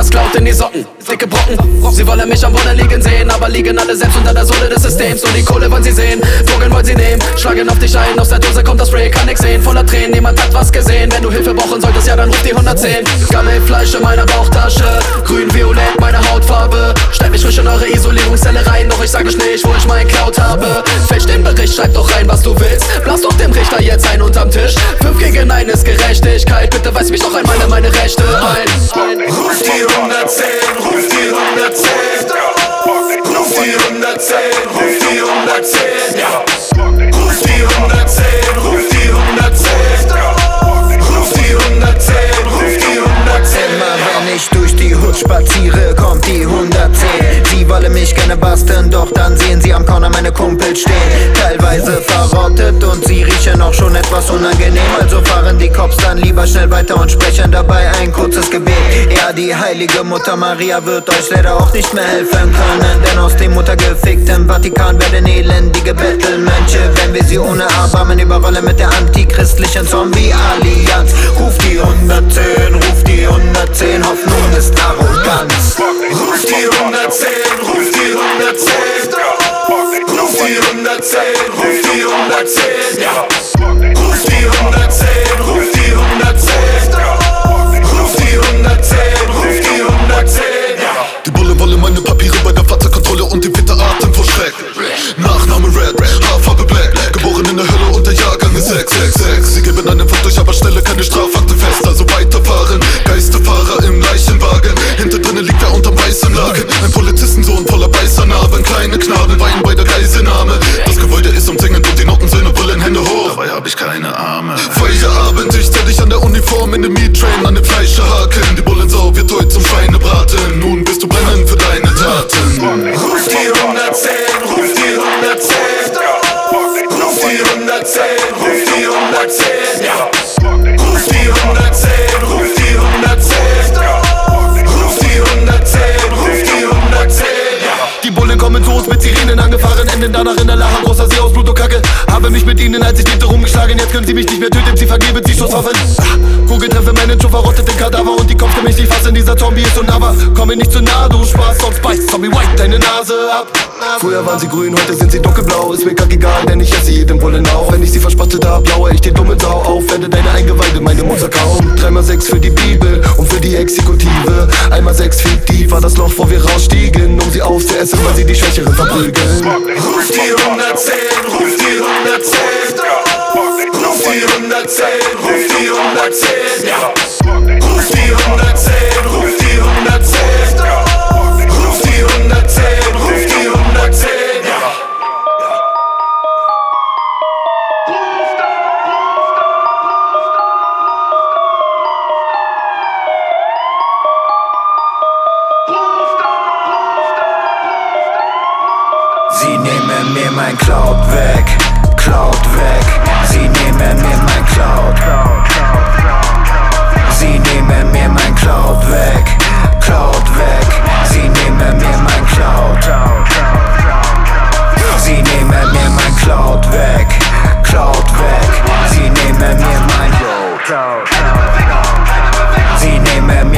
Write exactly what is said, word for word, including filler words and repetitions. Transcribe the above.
das klaut in die Socken. Dicke Brocken, sie wollen mich am Boden liegen sehen, aber liegen alle selbst unter der Sohle des Systems. Und die Kohle wollen sie sehen, Drogen wollen sie nehmen, schlagen auf dich ein, aus der Dose kommt das Spray, kann nix sehen, voller Tränen, niemand hat was gesehen. Wenn du Hilfe brauchen solltest, ja dann ruf die hundertzehn. Gammelfleisch in meiner Bauchtasche, grün-violett meine Hautfarbe. Stellt mich frisch in eure Isolierungszelle rein, doch ich sag euch nicht, wo ich mein Cloud habe. Fälscht den Bericht, schreib doch rein, was du willst, blass doch dem Richter jetzt ein unterm Tisch. Fünf gegen ein ist Gerechtigkeit, bitte weiß mich doch einmal in meine Rechte ein. Ruf die hundertzehn, ruf die hundertzehn, ruf die hundertzehn, ruf die hundertzehn, ja. Ruf die hundertzehn, ruf die hundertzehn, ruf die hundertzehn, ruf die hundertzehn. Immer wenn ich durch die Hut spaziere, kommt die hundertzehn. Sie wollen mich gerne basteln, doch dann sehen sie am Corner meine Kumpel stehen. Teilweise verrottet und sie riechen auch schon etwas unangenehm. Also fahren die Cops dann lieber schnell weiter und sprechen dabei ein kurzes Gebet. Ja, die heilige Mutter Maria wird euch leider auch nicht mehr helfen können, denn aus dem muttergefickten Vatikan werden elendige Bettelmönche, wenn wir sie ohne Erbarmen überrollen mit der antichristlichen Zombie-Allianz. Ruf die hundertzehn, ruf die hundertzehn, Hoffnung ist Arroganz. Ruf die hundertzehn, ruf die hundertzehn, ruf die hundertzehn, ruf die hundertzehn, ja. Ruf die hundertzehn, ruf die hundertzehn, ruf die hundertzehn, ruf die hundertzehn, ja. Die Bullen wollen meine Papiere bei der Fahrzeugkontrolle und die Witteratem vor Schreck. Nachname Red, Haarfarbe Black, geboren in der Hölle und der Jahrgang ist sechs sechs sechs. Sie geben einen Fund durch, aber stelle keine Strafakte fest, also weiterfahren. Geisterfahrer im Leichenwagen, hinter drinnen liegt wer unterm weißen Laken. Ein Polizistensohn voller Beißernarben, kleine Knaben weinen bei der Geiselnahme. Das Gebäude ist umzingend und die Nottensöhne wollen Hände hoch. Dabei hab ich keine Arme. Feierabend, ich zähl dich an der Uniform in dem Meat-Train, an dem Fleischerhaken. Die Bullensau wird heute zum Schweinebraten, nun bist du brennend für deine Taten. Ruf die hundertzehn, ruf die hundertzehn, ruf die hundertzehn, ruf die hundertzehn, ja. Ruf die hundertzehn, ruf die hundertzehn, ruf die hundertzehn, ruf die hundertzehn, ja. Die Bullen kommen zu uns mit Sirenen angefahren, enden danach in der Lache, großer See aus Blut und Kacke. Habe mich mit ihnen, als ich lebte, rumgeschlagen, jetzt können sie mich nicht mehr töten, sie vergeben, sie Schusswaffen. Kugel treffe meinen schon verrotteten Kadaver und die Kopf kann mich nicht fassen, dieser Zombie ist unnahbar. Komm mir nicht zu nah, du Spaß, sonst beißt Zombie White deine Nase ab. Früher waren sie grün, heute sind sie dunkelblau, ist mir kackegal, denn ich esse jeden Bullen auf. Wenn ich sie verspattet hab, blaue ich den dummen Sau auf, werde deine Eingeweide, meine Mutter kaum. Dreimal sechs für die Bibel und für die Exekutive, einmal sechs Feet tief war das Loch, wo wir rausstiegen, um sie aufzuessen, weil sie die Schwächeren verprügeln. Ruf die hundertzehn, ruf die hundertzehn, ruf die hundertzehn, ruf die hundertzehn, ja. Ruf die hundertzehn, ruf die hundertzehn, ruf die hundertzehn, ruf die hundertzehn, ja. Sie nehmen mir mein Cloud weg, Cloud weg. Sie nehmen mir mein Cloud. Sie nehmen mir mein Cloud weg, Cloud weg. Sie nehmen mir mein Cloud. Sie nehmen mir mein Cloud weg, Cloud weg. Sie nehmen mir mein Cloud. Sie nehmen mir